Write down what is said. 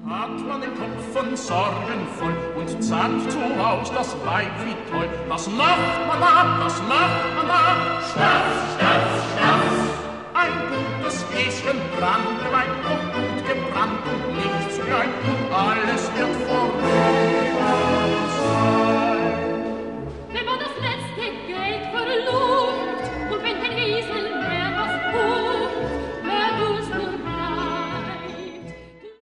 Hat man den Kopf von Sorgen voll und zahlt so aus das Weib wie toll. Was macht man da, was macht man da? Schnaps, Schnaps, Schnaps. Ein gutes Gläschen Branntwein, oh gut gebrannt und nicht zu klein.